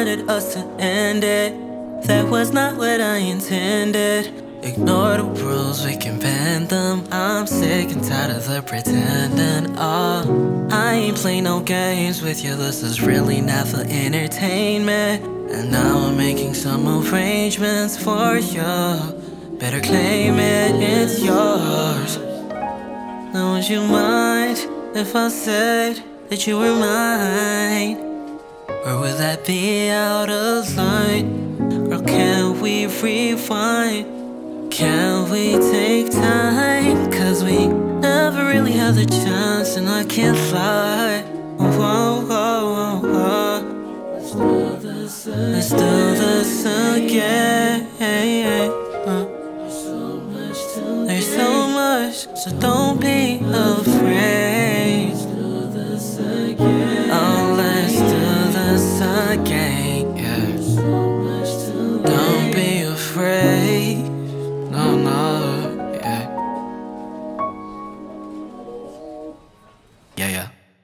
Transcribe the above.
wanted us to end it. That was not what I intended. Ignore the rules, we can bend them. I'm sick and tired of the pretending. Oh, I ain't play no games with you, this is really not for entertainment. And now I'm making some arrangements for you. Better claim it, it's yours. Now would you mind if I said that you were mine? Or would that be out of line? Or can we rewind? Can we take time? Cause we never really had the chance, and I can't lie. Oh, oh, oh, oh. Let's do this again. There's so much, so don't